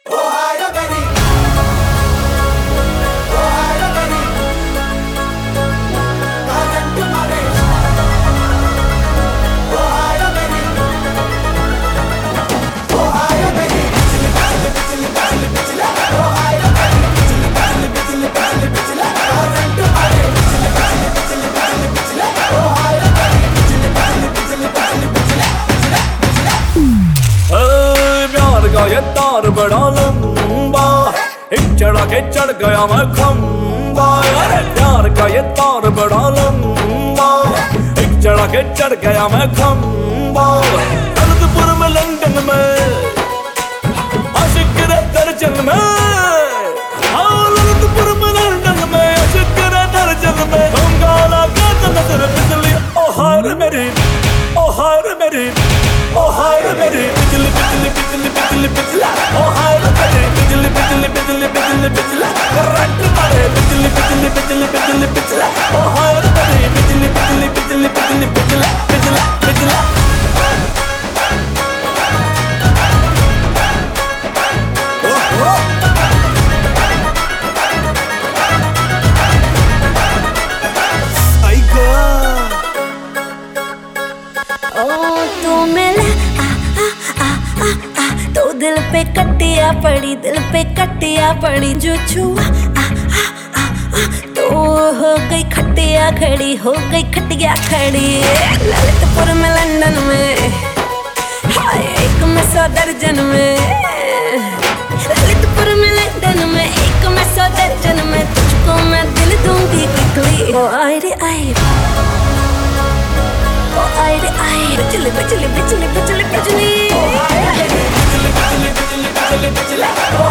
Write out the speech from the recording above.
ये तार बड़ा लंबा, एक चढ़ा के चढ़ गया मैं खंबा। अरे प्यार का ये तार बड़ा लंबा, एक चढ़ा के चढ़ गया मैं खंबा। ललितपुर में लंदन में आशिक रे दर्जन में, हाँ ललितपुर में लंदन में आशिक रे दर्जन में। बंगाला के तो नजर बिजली, ओ हाय रे मेरी, ओ हाय रे मेरी, ओ हाय रे मेरी बिजली बिजली बिजली बिजली बिजली, ओ हाय रे मेरी बिजली बिजली बिजली बिजली बिजली। करंट मारे बिजली बिजली बिजली बिजली बिजली, ओ हाय रे मेरी बिजली बिजली बिजली बिजली बिजली बिजली बिजली। आई तू मिला तो दिल पे कटिया पड़ी, दिल पे कटिया पड़ी। जो छुआ तो हो गई खटिया खड़ी, हो गई खटिया खड़ी। ललितपुर में लंदन में, हाय एक में 100 दर्जन में। ललितपुर में लंदन में, एक में 100 दर्जन में। तुझको मैं दिल दूंगी quickly। ओ आई रे आई, ओ आई रे आई, बिजली बिजली बिजली बिजली बिजली।